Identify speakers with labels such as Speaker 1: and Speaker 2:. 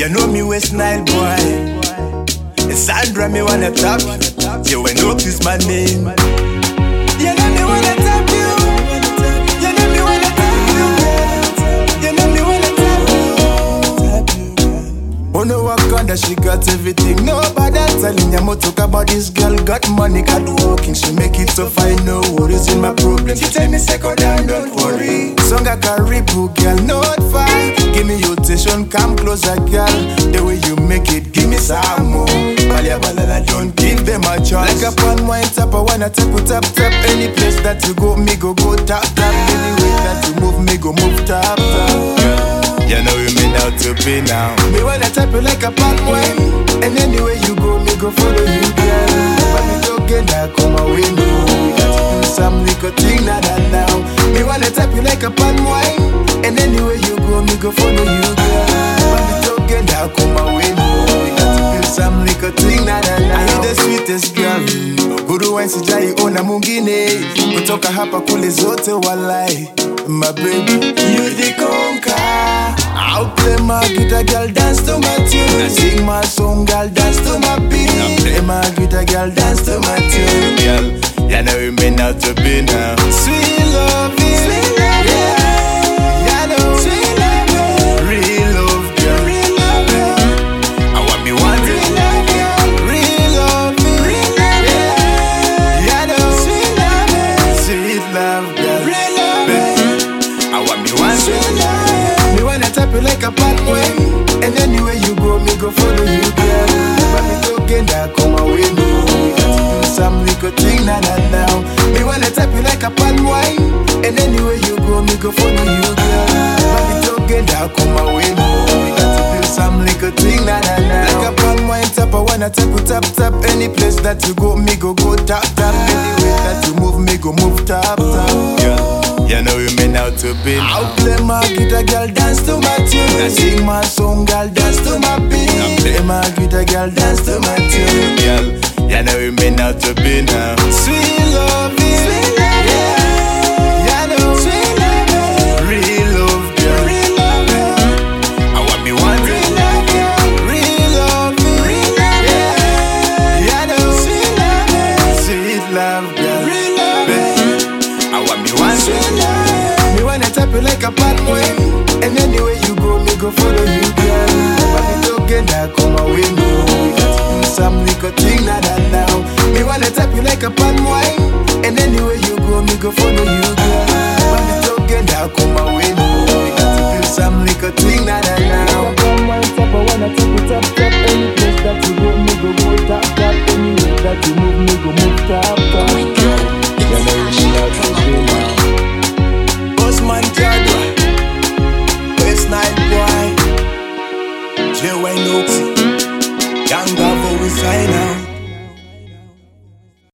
Speaker 1: You know me West Nile boy. It's Sandra me wanna tap. You ain't notice my name. You know me wanna tap you. You know me wanna tap you. You know me wanna tap you. Oh no, Wakanda, she got everything. Nobody telling ya talk about this girl. Got money, got walking. She make it so fine, no worries in my problem. She tell me second down, don't worry. Song I carry book, girl, not far. Give me your attention, come closer, girl. The way you make it, give me some more. Balia balala, don't give them a chance. Like a pan wine tap, I wanna tap. Any place that you go, me go tap. Anyway that you move, me go move tap. You know you mean out to be now. Me wanna tap you like a pan wine. And anywhere you go, me go follow you, girl. But me don't get that, come away, no. We got to do some little thing, now. Me wanna tap you like a pan wine. And anywhere you go, me go follow you, girl. But me don't get that, come away, no. We got to do some little thing, now. I you the sweetest girl. Guru wine sijai ona mungine. Kutoka hapa kule zote walai. My baby, you the conquer. I'll play my guitar, girl, dance to my tune. Sing my song, girl, dance to my beat. Play my guitar, girl, dance to my tune, girl. You know you mean out to be now. Sweet love, yeah. You know, sweet love, real love, girl. Real love, I want me one real love, girl. Real love, yeah. You know, sweet love, girl. Real love, I want me one sweet love. Me wanna tap you like a pathway. And anywhere you go, me go follow you, girl. But me don't get that, come away, no. We got to do some little thing, now. Me wanna tap you like a palm wine. And anywhere you go, me go follow you, girl. But me don't get that, come away, no. We got to do some little thing, now. Like a palm wine tap, I wanna tap. Any place that you go, me go tap. Anywhere that you move, me go move tap. Yeah. You know you mean out to be now. I'll play my guitar, girl, dance to my tune. Sing my song, girl, dance to my beat. Play my guitar, girl, dance to my tune, girl. You know you mean out to be now. Sweet love, yeah. You know, sweet love, real love, girl. Real love, I want me one real love, girl. Real love, yeah. You know, sweet love, girl. Real love, I want me one sweet love. Me wanna tap you like a pathway. And anywhere you go, me go follow you, girl. But me don't get that, come away, no. We got to do some little thing, now. Me wanna tap you like a palm wine. And anywhere you go, me go follow you, girl. But me don't get that, come away, no. We got to do some little thing, now. Palm wine tap, I wanna tap. Any place that you go, me go tap. Anywhere that you move, me go move tap.
Speaker 2: Oh my God,
Speaker 1: You know you mean out to be now. Osman Jadwa, West Nile boy, J.Y. Noxie.